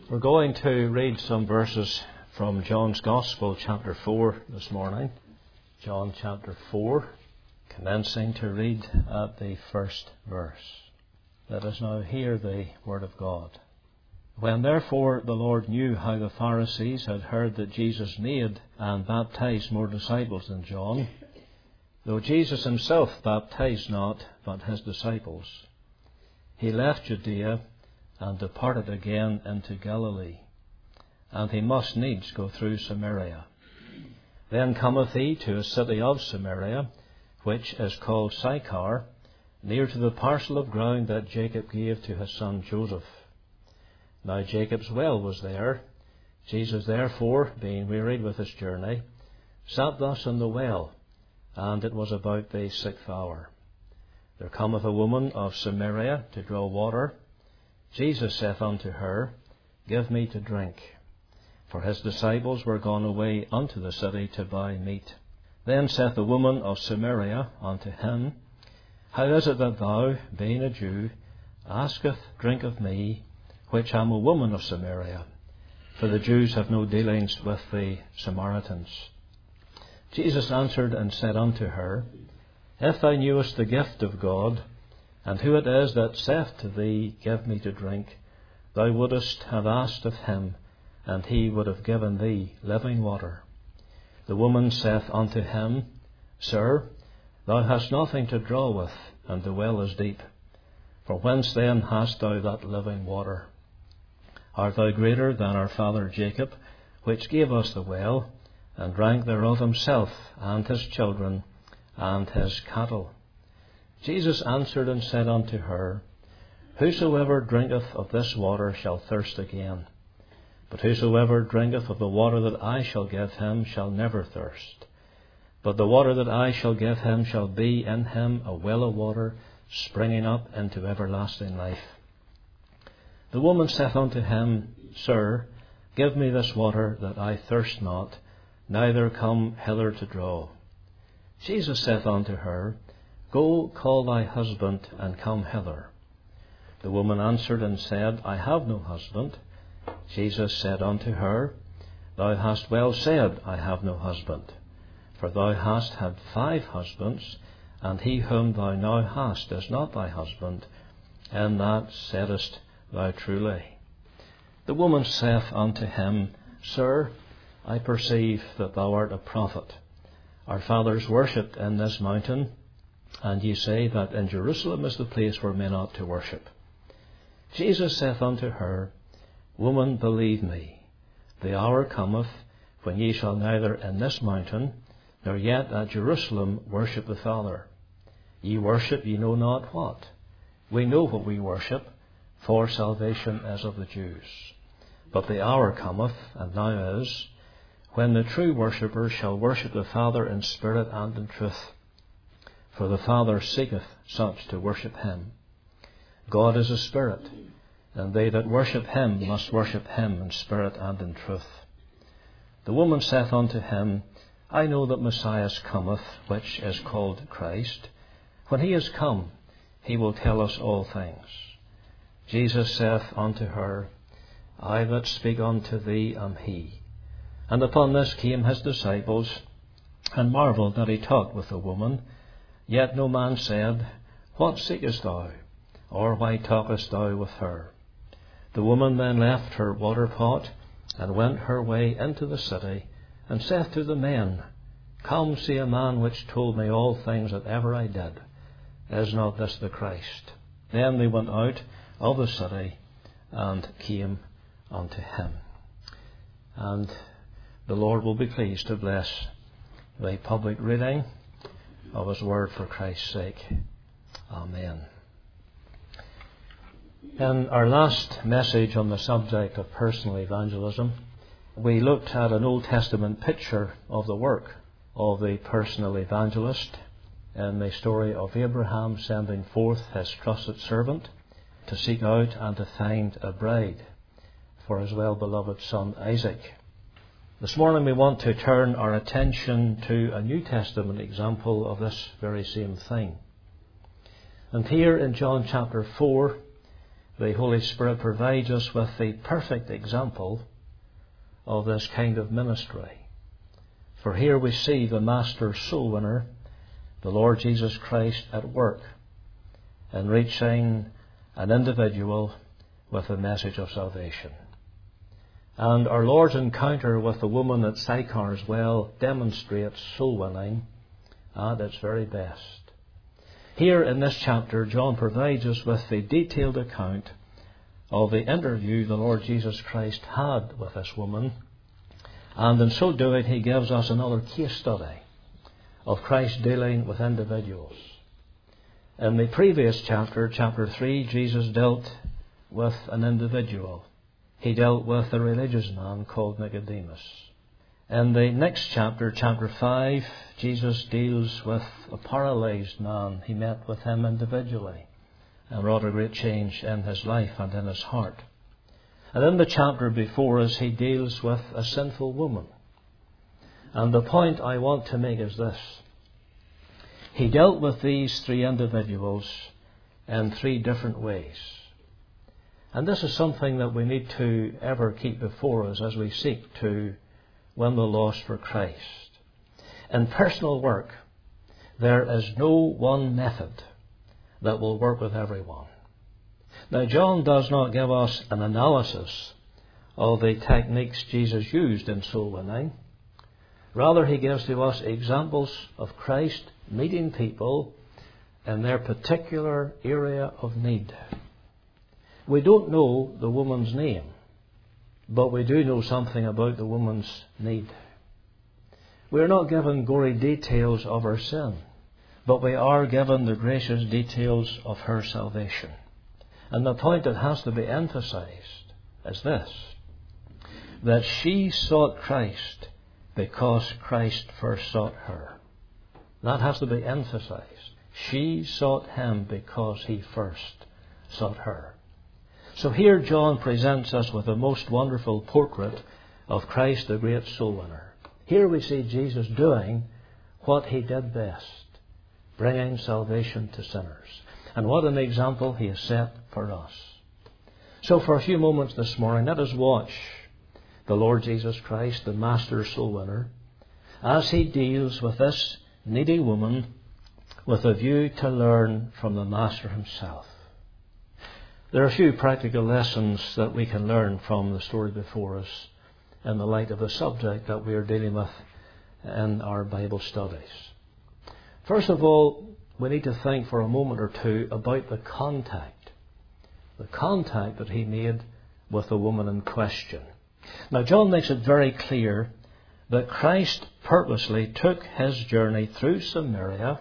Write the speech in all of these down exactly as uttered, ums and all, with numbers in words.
We're going to read some verses from John's Gospel, chapter four, this morning. John chapter four, commencing to read at the first verse. Let us now hear the word of God. When therefore the Lord knew how the Pharisees had heard that Jesus made and baptized more disciples than John, though Jesus himself baptized not, but his disciples, he left Judea and departed again into Galilee. And he must needs go through Samaria. Then cometh he to a city of Samaria, which is called Sychar, near to the parcel of ground that Jacob gave to his son Joseph. Now Jacob's well was there. Jesus therefore, being wearied with his journey, sat thus in the well, and it was about the sixth hour. There cometh a woman of Samaria to draw water. Jesus saith unto her, Give me to drink. For his disciples were gone away unto the city to buy meat. Then saith the woman of Samaria unto him, How is it that thou, being a Jew, asketh drink of me, which am a woman of Samaria? For the Jews have no dealings with the Samaritans. Jesus answered and said unto her, If thou knewest the gift of God, and who it is that saith to thee, Give me to drink, thou wouldest have asked of him, and he would have given thee living water. The woman saith unto him, Sir, thou hast nothing to draw with, and the well is deep. For whence then hast thou that living water? Art thou greater than our father Jacob, which gave us the well, and drank thereof himself, and his children, and his cattle? Jesus answered and said unto her, Whosoever drinketh of this water shall thirst again. But whosoever drinketh of the water that I shall give him shall never thirst. But the water that I shall give him shall be in him a well of water, springing up into everlasting life. The woman saith unto him, Sir, give me this water, that I thirst not, neither come hither to draw. Jesus saith unto her, Go, call thy husband, and come hither. The woman answered and said, I have no husband. Jesus said unto her, Thou hast well said, I have no husband. For thou hast had five husbands, and he whom thou now hast is not thy husband. In that saidest thou truly. The woman saith unto him, Sir, I perceive that thou art a prophet. Our fathers worshipped in this mountain, and ye say that in Jerusalem is the place where men ought to worship. Jesus saith unto her, Woman, believe me, the hour cometh when ye shall neither in this mountain, nor yet at Jerusalem worship the Father. Ye worship ye know not what. We know what we worship, for salvation is of the Jews. But the hour cometh, and now is, when the true worshippers shall worship the Father in spirit and in truth. For the Father seeketh such to worship him. God is a spirit, and they that worship him must worship him in spirit and in truth. The woman saith unto him, I know that Messiah cometh, which is called Christ. When he is come, he will tell us all things. Jesus saith unto her, I that speak unto thee am he. And upon this came his disciples, and marvelled that he talked with the woman. Yet no man said, What seekest thou? Or why talkest thou with her? The woman then left her water pot, and went her way into the city, and saith to the men, Come see a man which told me all things that ever I did. Is not this the Christ? Then they went out of the city, and came unto him. And the Lord will be pleased to bless the public reading of his word for Christ's sake. Amen. In our last message on the subject of personal evangelism, we looked at an Old Testament picture of the work of the personal evangelist in the story of Abraham sending forth his trusted servant to seek out and to find a bride for his well-beloved son Isaac. This morning we want to turn our attention to a New Testament example of this very same thing. And here in John chapter four, the Holy Spirit provides us with the perfect example of this kind of ministry. For here we see the master soul winner, the Lord Jesus Christ, at work in reaching an individual with the message of salvation. And our Lord's encounter with the woman at Sychar's well demonstrates soul winning at its very best. Here in this chapter, John provides us with the detailed account of the interview the Lord Jesus Christ had with this woman, and in so doing he gives us another case study of Christ dealing with individuals. In the previous chapter, chapter three, Jesus dealt with an individual. He dealt with a religious man called Nicodemus. In the next chapter, chapter five, Jesus deals with a paralyzed man. He met with him individually and wrought a great change in his life and in his heart. And in the chapter before us, he deals with a sinful woman. And the point I want to make is this. He dealt with these three individuals in three different ways. And this is something that we need to ever keep before us as we seek to win the lost for Christ. In personal work, there is no one method that will work with everyone. Now, John does not give us an analysis of the techniques Jesus used in soul winning. Rather, he gives to us examples of Christ meeting people in their particular area of need. We don't know the woman's name, but we do know something about the woman's need. We are not given gory details of her sin, but we are given the gracious details of her salvation. And the point that has to be emphasized is this, that she sought Christ because Christ first sought her. That has to be emphasized. She sought him because he first sought her. So here John presents us with a most wonderful portrait of Christ, the great soul winner. Here we see Jesus doing what he did best, bringing salvation to sinners. And what an example he has set for us. So for a few moments this morning, let us watch the Lord Jesus Christ, the master soul winner, as he deals with this needy woman with a view to learn from the master himself. There are a few practical lessons that we can learn from the story before us in the light of the subject that we are dealing with in our Bible studies. First of all, we need to think for a moment or two about the contact, the contact that he made with the woman in question. Now, John makes it very clear that Christ purposely took his journey through Samaria,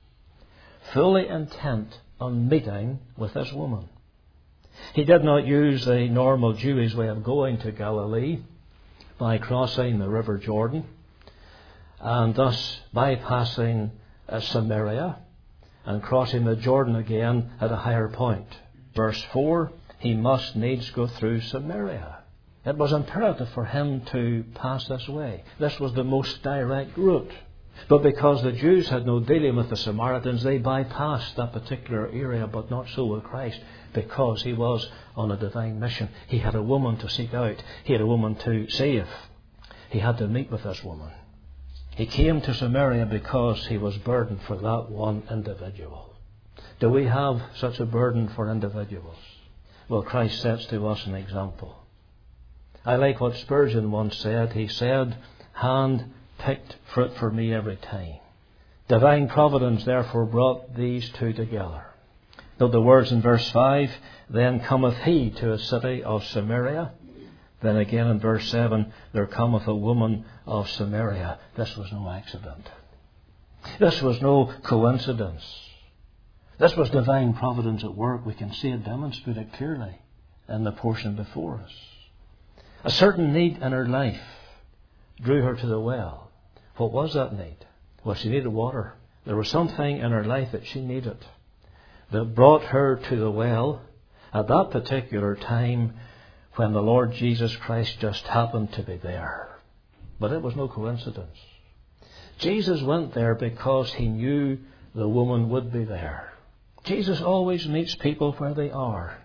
fully intent on meeting with this woman. He did not use the normal Jewish way of going to Galilee by crossing the River Jordan and thus bypassing uh, Samaria and crossing the Jordan again at a higher point. Verse four, he must needs go through Samaria. It was imperative for him to pass this way. This was the most direct route. But because the Jews had no dealing with the Samaritans, they bypassed that particular area, but not so with Christ, because he was on a divine mission. He had a woman to seek out. He had a woman to save. He had to meet with this woman. He came to Samaria because he was burdened for that one individual. Do we have such a burden for individuals? Well, Christ sets to us an example. I like what Spurgeon once said. He said, "Hand picked fruit for me every time." Divine providence therefore brought these two together. Note the words in verse five, then cometh he to a city of Samaria. Then again in verse seven, there cometh a woman of Samaria. This was no accident. This was no coincidence. This was divine providence at work. We can see it demonstrated clearly in the portion before us. A certain need in her life drew her to the well. What was that need? Well, she needed water. There was something in her life that she needed that brought her to the well at that particular time when the Lord Jesus Christ just happened to be there. But it was no coincidence. Jesus went there because he knew the woman would be there. Jesus always meets people where they are.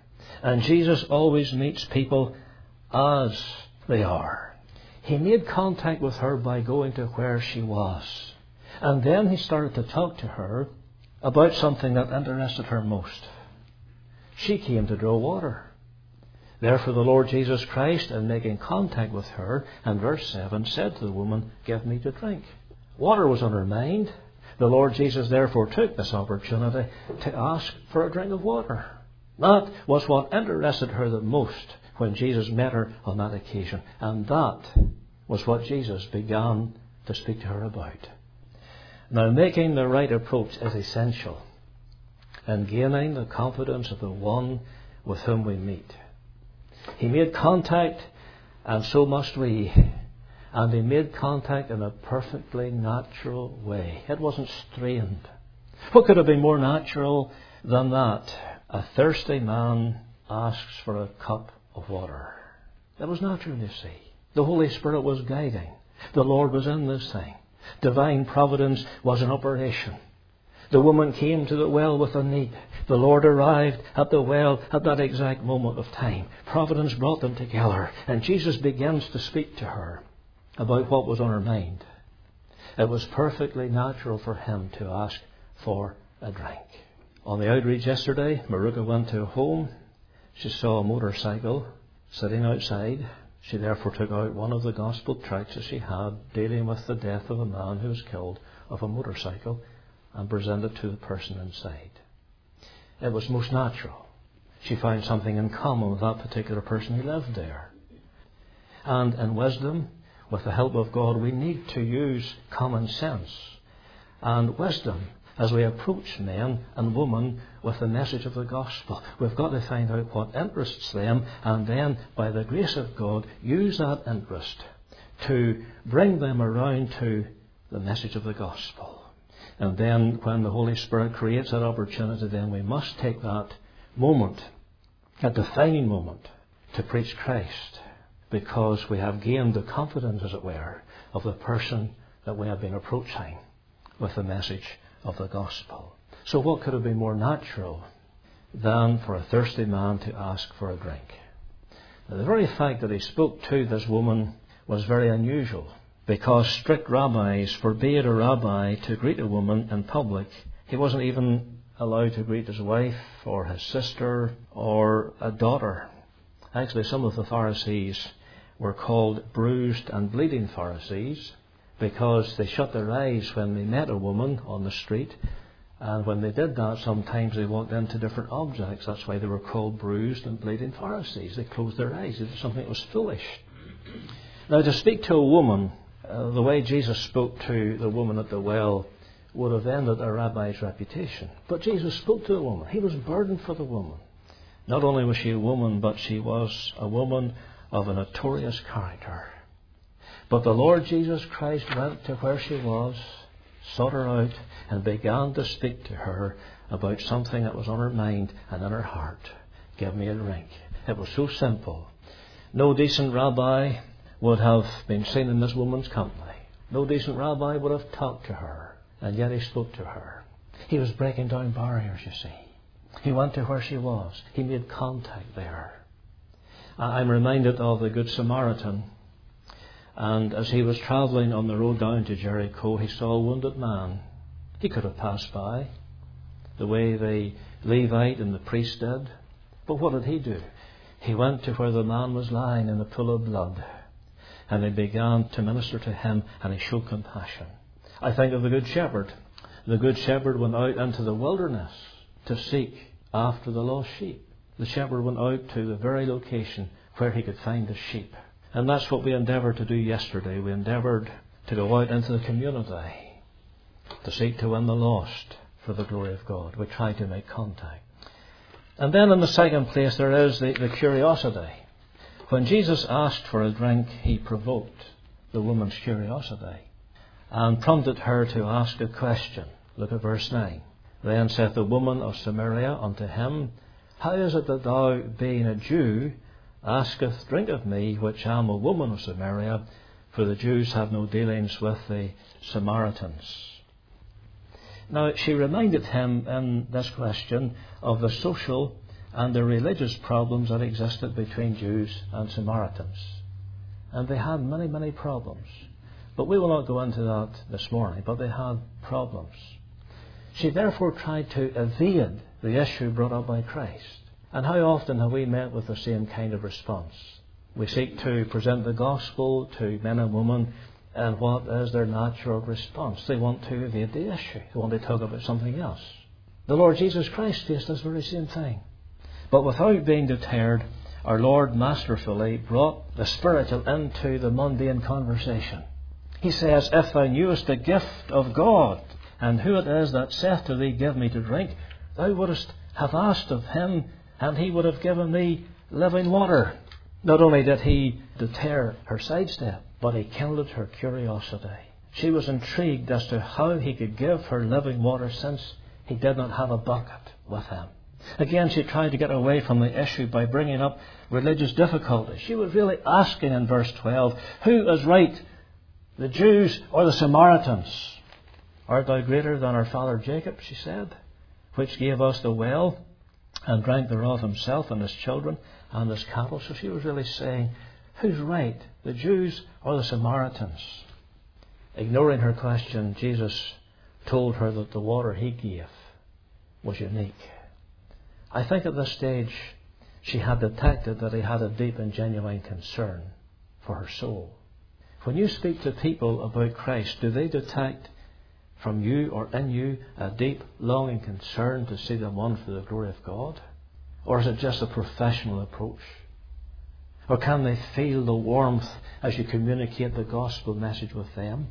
And Jesus always meets people as they are. He made contact with her by going to where she was. And then he started to talk to her about something that interested her most. She came to draw water. Therefore the Lord Jesus Christ, in making contact with her, in verse seven, said to the woman, "Give me to drink." Water was on her mind. The Lord Jesus therefore took this opportunity to ask for a drink of water. That was what interested her the most when Jesus met her on that occasion. And that was what Jesus began to speak to her about. Now, making the right approach is essential in gaining the confidence of the one with whom we meet. He made contact, and so must we. And he made contact in a perfectly natural way. It wasn't strained. What could have been more natural than that? A thirsty man asks for a cup of water. It was natural, you see. The Holy Spirit was guiding. The Lord was in this thing. Divine providence was in operation. The woman came to the well with a need. The Lord arrived at the well at that exact moment of time. Providence brought them together. And Jesus begins to speak to her about what was on her mind. It was perfectly natural for him to ask for a drink. On the outreach yesterday, Maruka went to a home. She saw a motorcycle sitting outside. She therefore took out one of the gospel tracts that she had dealing with the death of a man who was killed of a motorcycle and presented to the person inside. It was most natural. She found something in common with that particular person who lived there. And in wisdom, with the help of God, we need to use common sense and wisdom as we approach men and women with the message of the gospel. We've got to find out what interests them, and then, by the grace of God, use that interest to bring them around to the message of the gospel. And then, when the Holy Spirit creates that opportunity, then we must take that moment, a defining moment, to preach Christ, because we have gained the confidence, as it were, of the person that we have been approaching with the message of the gospel. So what could have been more natural than for a thirsty man to ask for a drink? Now, the very fact that he spoke to this woman was very unusual, because strict rabbis forbade a rabbi to greet a woman in public. He wasn't even allowed to greet his wife or his sister or a daughter. Actually, some of the Pharisees were called bruised and bleeding Pharisees, because they shut their eyes when they met a woman on the street, and when they did that, sometimes they walked into different objects. That's why they were called bruised and bleeding Pharisees. They closed their eyes. It was something that was foolish. Now, to speak to a woman uh, the way Jesus spoke to the woman at the well would have ended a rabbi's reputation. But Jesus spoke to the woman. He was burdened for the woman. Not only was she a woman, but she was a woman of a notorious character. But the Lord Jesus Christ went to where she was, sought her out, and began to speak to her about something that was on her mind and in her heart. Give me a drink. It was so simple. No decent rabbi would have been seen in this woman's company. No decent rabbi would have talked to her, and yet he spoke to her. He was breaking down barriers, you see. He went to where she was. He made contact there. I'm reminded of the Good Samaritan. And as he was travelling on the road down to Jericho, he saw a wounded man. He could have passed by, the way the Levite and the priest did. But what did he do? He went to where the man was lying in a pool of blood, and he began to minister to him, and he showed compassion. I think of the Good Shepherd. The Good Shepherd went out into the wilderness to seek after the lost sheep. The shepherd went out to the very location where he could find the sheep. And that's what we endeavoured to do yesterday. We endeavoured to go out into the community to seek to win the lost for the glory of God. We tried to make contact. And then in the second place there is the, the curiosity. When Jesus asked for a drink, he provoked the woman's curiosity and prompted her to ask a question. Look at verse nine. Then saith the woman of Samaria unto him, How is it that thou, being a Jew, asketh drink of me, which am a woman of Samaria? For the Jews have no dealings with the Samaritans. Now, she reminded him in this question of the social and the religious problems that existed between Jews and Samaritans. And they had many, many problems. But we will not go into that this morning, but they had problems. She therefore tried to evade the issue brought up by Christ. And how often have we met with the same kind of response? We seek to present the gospel to men and women, and what is their natural response? They want to evade the issue. They want to talk about something else. The Lord Jesus Christ faced this very same thing. But without being deterred, our Lord masterfully brought the spiritual into the mundane conversation. He says, "If thou knewest the gift of God, and who it is that saith to thee, Give me to drink, thou wouldest have asked of him, and he would have given thee living water." Not only did he deter her sidestep, but he kindled her curiosity. She was intrigued as to how he could give her living water, since he did not have a bucket with him. Again, she tried to get away from the issue by bringing up religious difficulties. She was really asking in verse twelve, "Who is right, the Jews or the Samaritans? Art thou greater than our father Jacob," she said, "which gave us the well, and drank thereof himself and his children and his cattle?" So she was really saying, who's right, the Jews or the Samaritans? Ignoring her question, Jesus told her that the water he gave was unique. I think at this stage she had detected that he had a deep and genuine concern for her soul. When you speak to people about Christ, do they detect from you or in you a deep longing concern to see them won for the glory of God? Or is it just a professional approach? Or can they feel the warmth as you communicate the gospel message with them?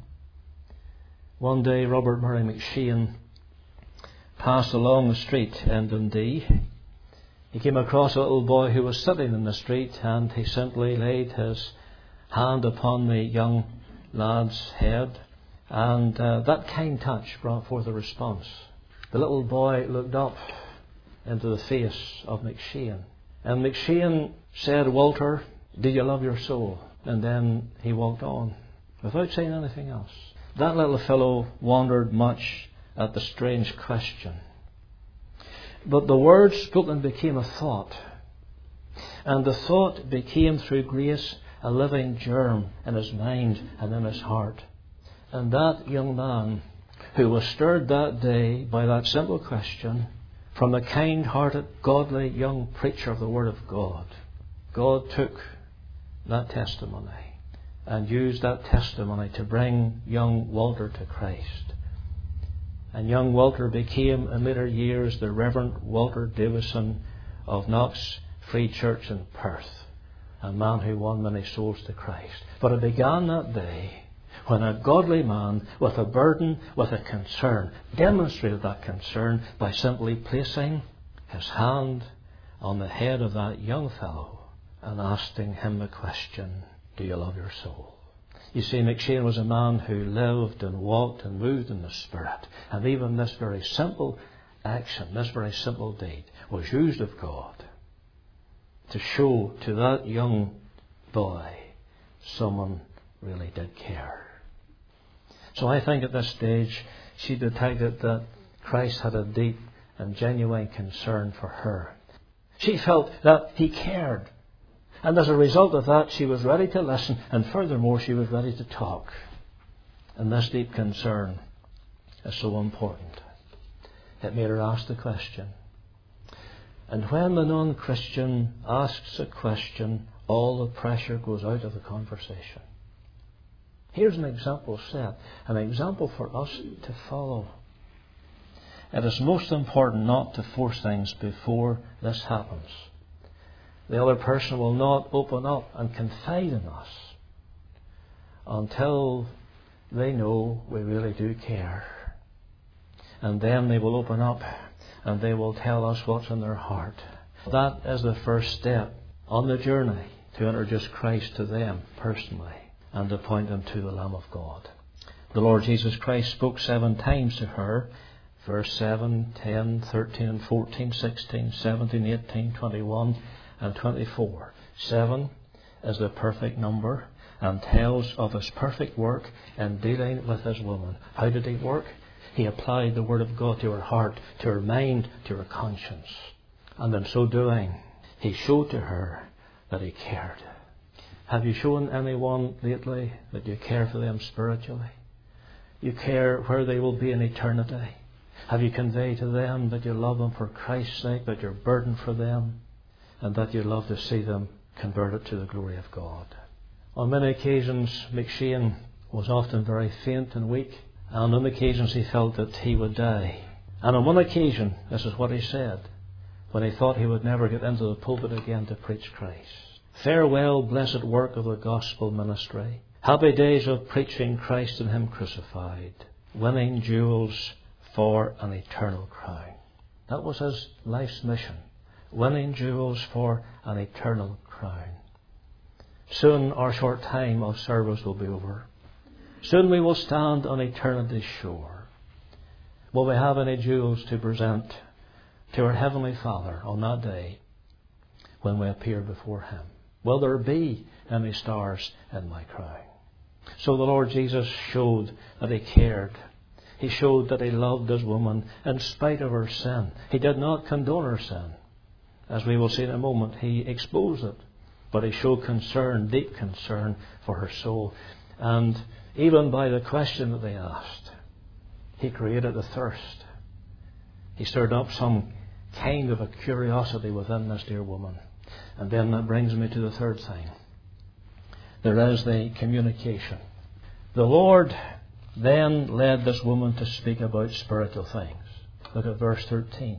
One day Robert Murray McShane passed along the street in Dundee. He came across a little boy who was sitting in the street, and he simply laid his hand upon the young lad's head, and uh, that kind touch brought forth a response. The little boy looked up into the face of McShane, and McShane said, "Walter, do you love your soul?" And then he walked on without saying anything else. That little fellow wondered much at the strange question. But the words spoken became a thought, and the thought became through grace a living germ in his mind and in his heart. And that young man, who was stirred that day by that simple question from a kind-hearted, godly young preacher of the Word of God, God took that testimony and used that testimony to bring young Walter to Christ. And young Walter became, in later years, the Reverend Walter Davison of Knox Free Church in Perth, a man who won many souls to Christ. But it began that day when a godly man with a burden, with a concern, demonstrated that concern by simply placing his hand on the head of that young fellow and asking him the question, "Do you love your soul?" You see, McShane was a man who lived and walked and moved in the Spirit. And even this very simple action, this very simple deed, was used of God to show to that young boy someone really did care. So I think at this stage she detected that Christ had a deep and genuine concern for her. She felt that he cared. And as a result of that, she was ready to listen, and furthermore, she was ready to talk. And this deep concern is so important. It made her ask the question. And when the non-Christian asks a question, all the pressure goes out of the conversation. Here's an example set, an example for us to follow. It is most important not to force things before this happens. The other person will not open up and confide in us until they know we really do care. And then they will open up and they will tell us what's in their heart. That is the first step on the journey to introduce Christ to them personally and to point them to the Lamb of God. The Lord Jesus Christ spoke seven times to her. Verse seven, ten, thirteen and fourteen, sixteen, seventeen, eighteen, twenty-one and twenty-four. Seven is the perfect number and tells of his perfect work in dealing with his woman. How did he work? He applied the Word of God to her heart, to her mind, to her conscience. And in so doing, he showed to her that he cared. Have you shown anyone lately that you care for them spiritually? You care where they will be in eternity? Have you conveyed to them that you love them for Christ's sake, that you're burdened for them, and that you love to see them converted to the glory of God? On many occasions, McShane was often very faint and weak, and on occasions he felt that he would die. And on one occasion, this is what he said, when he thought he would never get into the pulpit again to preach Christ. Farewell, blessed work of the gospel ministry. Happy days of preaching Christ and Him crucified, winning jewels for an eternal crown. That was his life's mission, winning jewels for an eternal crown. Soon our short time of service will be over. Soon we will stand on eternity's shore. Will we have any jewels to present to our Heavenly Father on that day when we appear before Him? Will there be any stars in my crown? So the Lord Jesus showed that He cared. He showed that He loved this woman in spite of her sin. He did not condone her sin. As we will see in a moment, He exposed it. But He showed concern, deep concern for her soul. And even by the question that they asked, He created a thirst. He stirred up some kind of a curiosity within this dear woman. And then that brings me to the third thing. There is the communication. The Lord then led this woman to speak about spiritual things. Look at verse thirteen.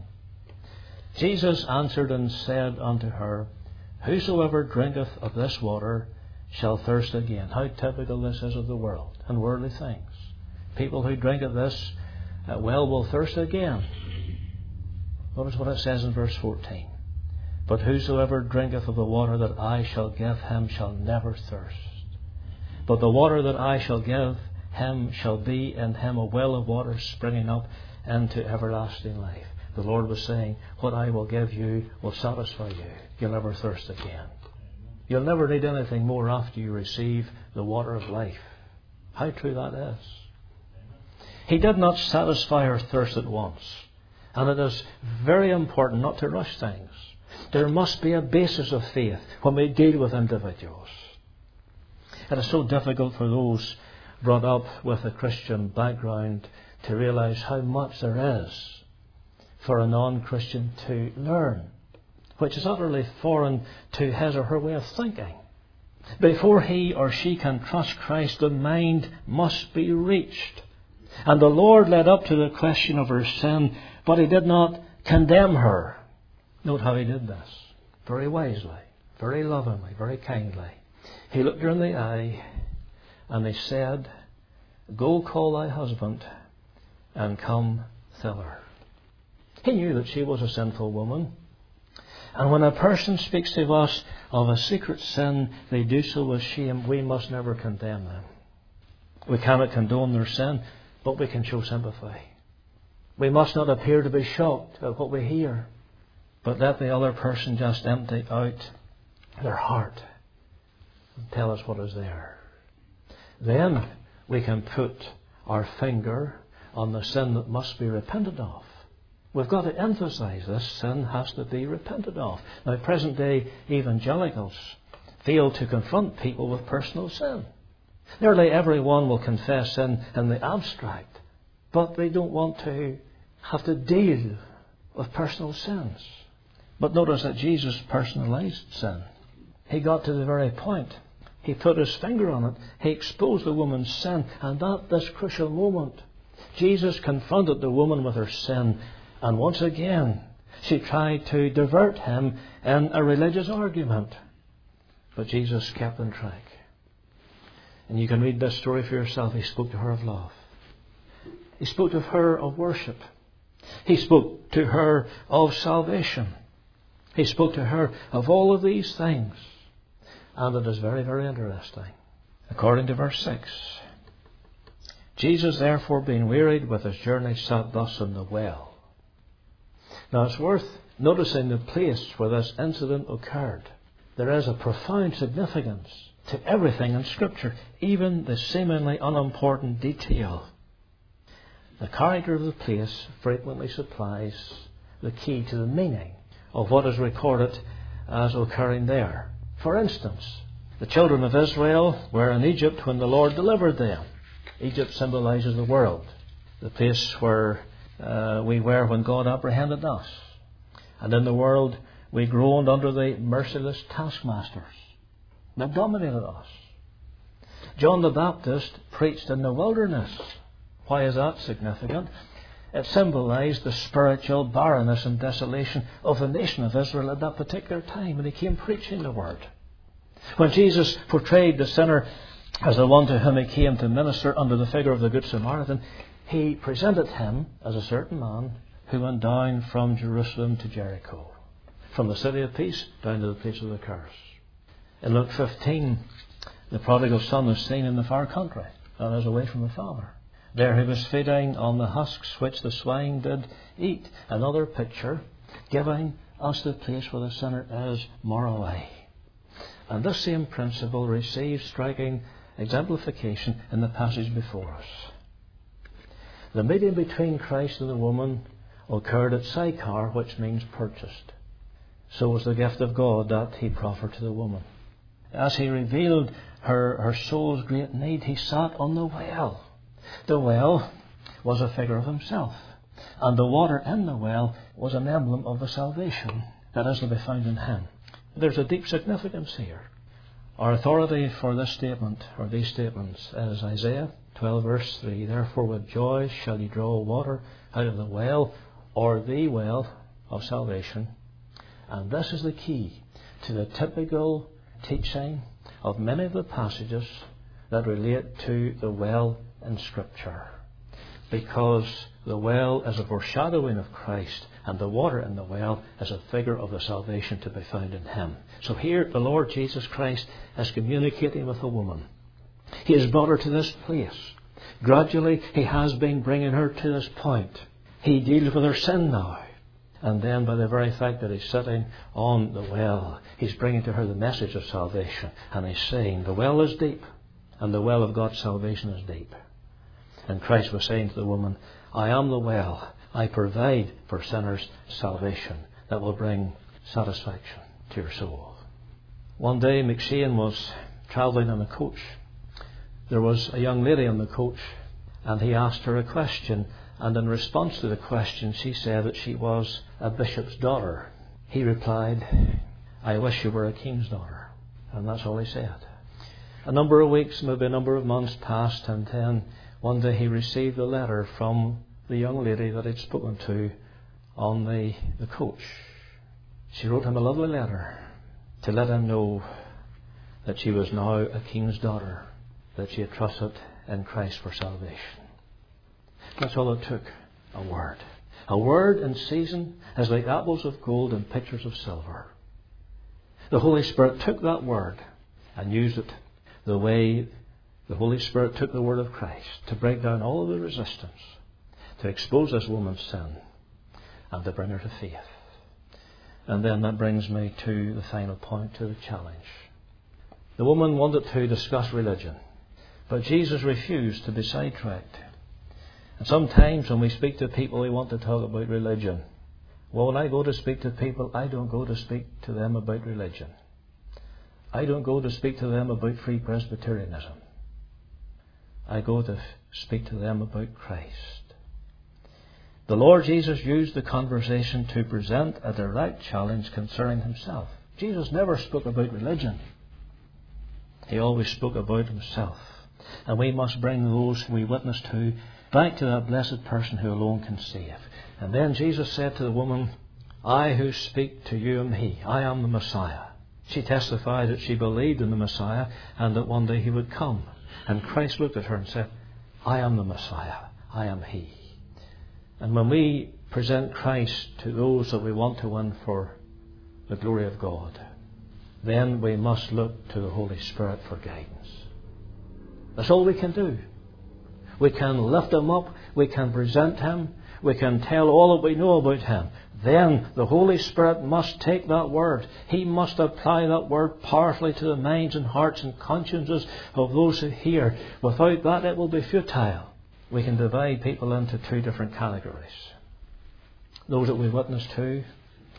Jesus answered and said unto her, Whosoever drinketh of this water shall thirst again. How typical this is of the world and worldly things. People who drink of this uh, well will thirst again. Notice what it says in verse fourteen. But whosoever drinketh of the water that I shall give him shall never thirst. But the water that I shall give him shall be in him a well of water springing up into everlasting life. The Lord was saying, what I will give you will satisfy you. You'll never thirst again. You'll never need anything more after you receive the water of life. How true that is. He did not satisfy our thirst at once. And it is very important not to rush things. There must be a basis of faith when we deal with individuals. It is so difficult for those brought up with a Christian background to realize how much there is for a non-Christian to learn, which is utterly foreign to his or her way of thinking. Before he or she can trust Christ, the mind must be reached. And the Lord led up to the question of her sin, but He did not condemn her. Note how He did this. Very wisely, very lovingly, very kindly. He looked her in the eye and He said, Go call thy husband and come thither. He knew that she was a sinful woman. And when a person speaks to us of a secret sin, they do so with shame. We must never condemn them. We cannot condone their sin, but we can show sympathy. We must not appear to be shocked at what we hear, but let the other person just empty out their heart and tell us what is there. Then we can put our finger on the sin that must be repented of. We've got to emphasize this sin has to be repented of. Now, present day evangelicals fail to confront people with personal sin. Nearly everyone will confess sin in the abstract, but they don't want to have to deal with personal sins. But notice that Jesus personalized sin. He got to the very point. He put His finger on it. He exposed the woman's sin. And at this crucial moment, Jesus confronted the woman with her sin. And once again, she tried to divert Him in a religious argument. But Jesus kept on track. And you can read this story for yourself. He spoke to her of love. He spoke to her of worship. He spoke to her of salvation. He spoke to her of all of these things. And it is very, very interesting. According to verse six. Jesus, therefore, being wearied with His journey, sat thus in the well. Now it's worth noticing the place where this incident occurred. There is a profound significance to everything in Scripture, even the seemingly unimportant detail. The character of the place frequently supplies the key to the meaning of what is recorded as occurring there. For instance, the children of Israel were in Egypt when the Lord delivered them. Egypt symbolises the world, the place where uh, we were when God apprehended us. And in the world we groaned under the merciless taskmasters that dominated us. John the Baptist preached in the wilderness. Why is that significant? It symbolised the spiritual barrenness and desolation of the nation of Israel at that particular time when he came preaching the word. When Jesus portrayed the sinner as the one to whom he came to minister under the figure of the Good Samaritan, he presented him as a certain man who went down from Jerusalem to Jericho, from the city of peace down to the place of the curse. In Luke fifteen, the prodigal son is seen in the far country and is away from the Father. There he was feeding on the husks which the swine did eat. Another picture giving us the place where the sinner is morally. And this same principle receives striking exemplification in the passage before us. The meeting between Christ and the woman occurred at Sychar, which means purchased. So was the gift of God that he proffered to the woman. As he revealed her, her soul's great need, he sat on the well. The well was a figure of himself, and the water in the well was an emblem of the salvation that is to be found in him. There's a deep significance here. Our authority for this statement, or these statements, is Isaiah twelve verse three. Therefore with joy shall ye draw water out of the well, or the well of salvation. And this is the key to the typical teaching of many of the passages that relate to the well in Scripture. Because the well is a foreshadowing of Christ, and the water in the well is a figure of the salvation to be found in him. So here the Lord Jesus Christ is communicating with a woman. He has brought her to this place. Gradually he has been bringing her to this point. He deals with her sin now. And then by the very fact that he's sitting on the well, he's bringing to her the message of salvation. And he's saying the well is deep, and the well of God's salvation is deep. And Christ was saying to the woman, I am the well. I provide for sinners salvation that will bring satisfaction to your soul. One day McShane was travelling in a coach. There was a young lady on the coach, and he asked her a question. And in response to the question, she said that she was a bishop's daughter. He replied, I wish you were a king's daughter. And that's all he said. A number of weeks, maybe a number of months passed, and then one day he received a letter from the young lady that he'd spoken to on the, the coach. She wrote him a lovely letter to let him know that she was now a king's daughter, that she had trusted in Christ for salvation. That's all it took, a word. A word in season is like apples of gold and pictures of silver. The Holy Spirit took that word and used it the way the Holy Spirit took the word of Christ to break down all of the resistance, to expose this woman's sin, and to bring her to faith. And then that brings me to the final point, to the challenge. The woman wanted to discuss religion, but Jesus refused to be sidetracked. And sometimes when we speak to people, we want to talk about religion. Well, when I go to speak to people, I don't go to speak to them about religion. I don't go to speak to them about free Presbyterianism. I go to speak to them about Christ. The Lord Jesus used the conversation to present a direct challenge concerning himself. Jesus never spoke about religion. He always spoke about himself. And we must bring those we witness to back to that blessed person who alone can save. And then Jesus said to the woman, I who speak to you am he. I am the Messiah. She testified that she believed in the Messiah and that one day he would come. And Christ looked at her and said, I am the Messiah. I am he. And when we present Christ to those that we want to win for the glory of God, then we must look to the Holy Spirit for guidance. That's all we can do. We can lift him up. We can present him. We can tell all that we know about him. Then the Holy Spirit must take that word. He must apply that word powerfully to the minds and hearts and consciences of those who hear. Without that, it will be futile. We can divide people into two different categories. Those that we witness to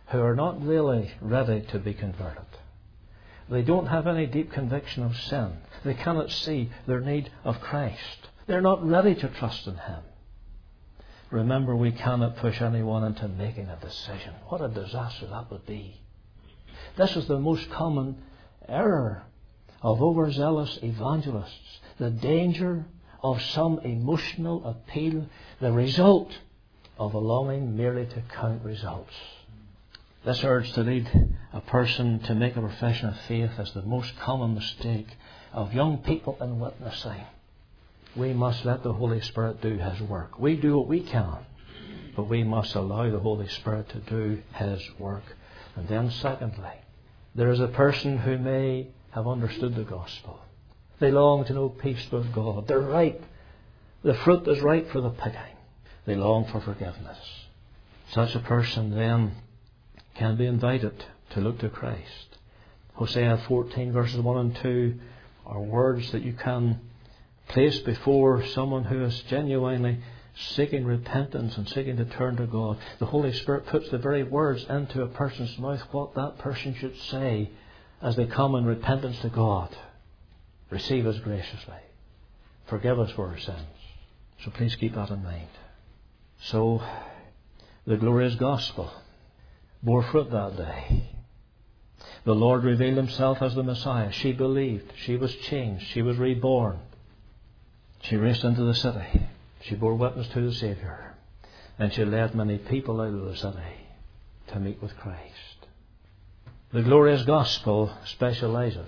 who are not really ready to be converted. They don't have any deep conviction of sin. They cannot see their need of Christ. They're not ready to trust in Him. Remember, we cannot push anyone into making a decision. What a disaster that would be. This is the most common error of overzealous evangelists. The danger of some emotional appeal. The result of a longing merely to count results. This urge to lead a person to make a profession of faith is the most common mistake of young people in witnessing. We must let the Holy Spirit do His work. We do what we can, but we must allow the Holy Spirit to do His work. And then secondly, there is a person who may have understood the gospel. They long to know peace with God. They're ripe. The fruit is ripe for the picking. They long for forgiveness. Such a person then can be invited to look to Christ. Hosea fourteen verses one and two are words that you can place before someone who is genuinely seeking repentance and seeking to turn to God. The Holy Spirit puts the very words into a person's mouth what that person should say as they come in repentance to God. Receive us graciously. Forgive us for our sins. So please keep that in mind. So, the glorious gospel bore fruit that day. The Lord revealed Himself as the Messiah. She believed. She was changed. She was reborn. She raced into the city. She bore witness to the Saviour. And she led many people out of the city to meet with Christ. The glorious gospel specialises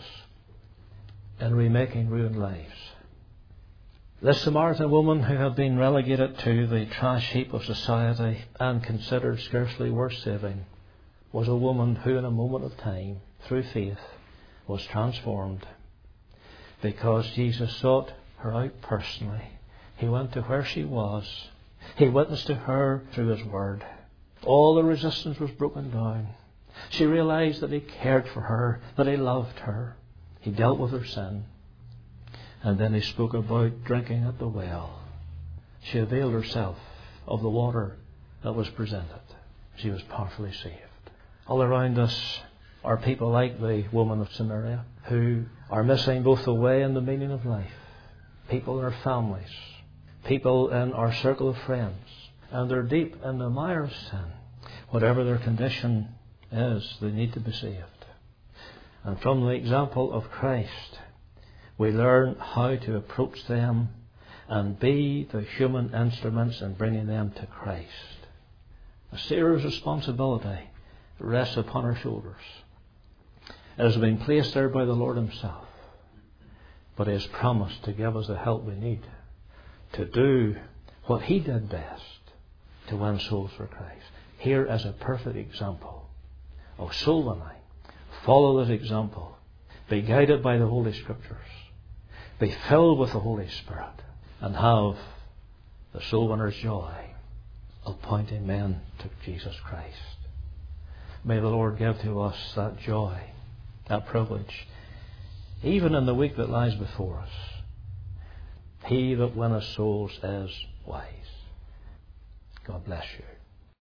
in remaking ruined lives. This Samaritan woman, who had been relegated to the trash heap of society and considered scarcely worth saving, was a woman who in a moment of time, through faith, was transformed. Because Jesus sought her out personally. He went to where she was. He witnessed to her through His Word. All the resistance was broken down. She realized that He cared for her, that He loved her. He dealt with her sin. And then He spoke about drinking at the well. She availed herself of the water that was presented. She was powerfully saved. All around us are people like the woman of Samaria who are missing both the way and the meaning of life. People in our families. People in our circle of friends. And they're deep in the mire of sin. Whatever their condition is, they need to be saved. And from the example of Christ, we learn how to approach them and be the human instruments in bringing them to Christ. A serious responsibility rests upon our shoulders. It has been placed there by the Lord Himself. But He has promised to give us the help we need to do what He did best, to win souls for Christ. Here is a perfect example of soul winning. Follow this example. Be guided by the Holy Scriptures. Be filled with the Holy Spirit. And have the soul winner's joy of pointing men to Jesus Christ. May the Lord give to us that joy, that privilege, even in the week that lies before us. He that winneth souls is wise. God bless you.